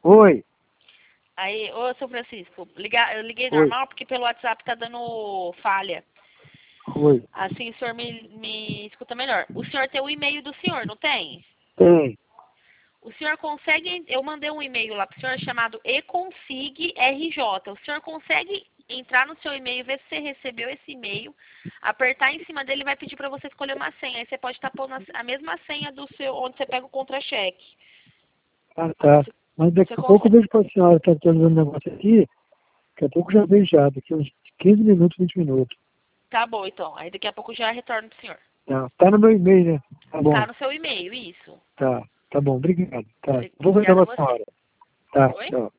Oi. Aí, ô, seu Francisco, eu liguei Oi. normal porque pelo WhatsApp tá dando falha. Oi. Assim o senhor me escuta melhor. O senhor tem o e-mail do senhor, não tem? Tem. O senhor consegue... Eu mandei um e-mail lá pro senhor chamado econsigrj. O senhor consegue entrar no seu e-mail, ver se você recebeu esse e-mail, apertar em cima dele e vai pedir para você escolher uma senha. Aí você pode estar pondo a mesma senha do seu, onde você pega o contra-cheque. Ah, tá. Mas daqui Você a pouco eu consegue... vejo para a senhora que está atualizando o negócio aqui. Daqui a pouco já vejo já. Daqui uns 15 minutos, 20 minutos. Tá bom, então. Aí daqui a pouco já retorno pro senhor. Tá no meu e-mail, né? Tá Tá bom. no seu e-mail, isso. Tá bom. Obrigado. Tá. Vou ver Obrigada a com a você. senhora. Tá. Oi? Tchau.